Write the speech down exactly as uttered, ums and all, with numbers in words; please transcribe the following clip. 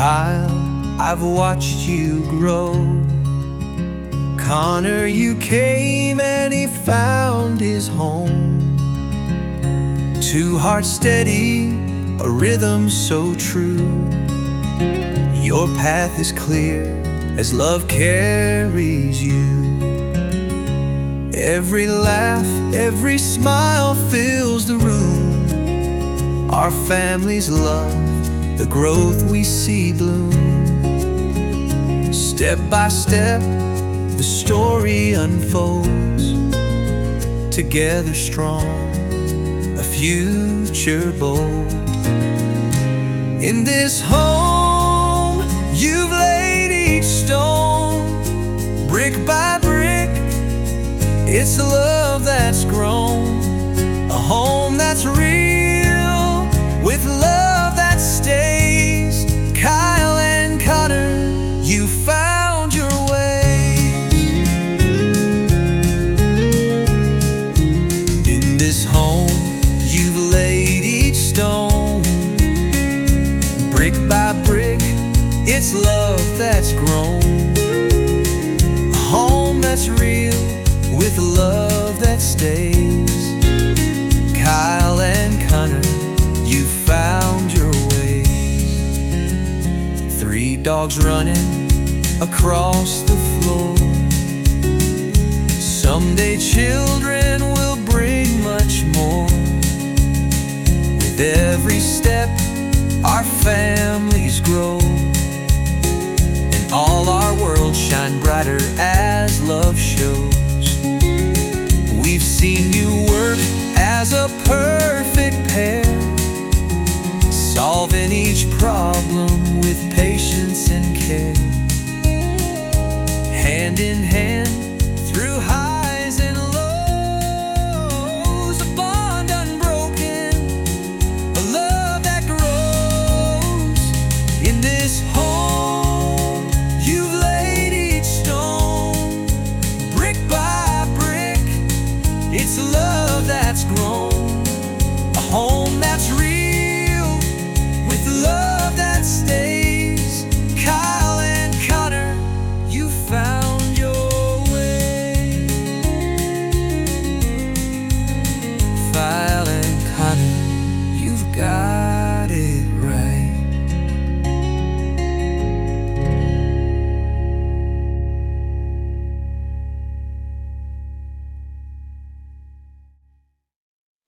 Kyle, I've watched you grow. Connor, you came and he found his home. Two hearts steady, a rhythm so true. Your path is clear as love carries you. Every laugh, every smile fills the room. Our family's love, the growth we see bloom. Step by step, the story unfolds. Together strong, a future bold. In this home, you've laid each stone. Brick by brick, it's the love that's grown. A home that's real, with love that stays. Kyle and Connor, you found your way. In this home, you've laid each stone. Brick by brick, it's love that's grown. A home that's real, with love that stays. Kyle and Connor, you found your way. Three dogs running across the floor. Someday children will bring much more. With every step, our families grow, and all our worlds shine brighter as love shows. We've seen you work as a person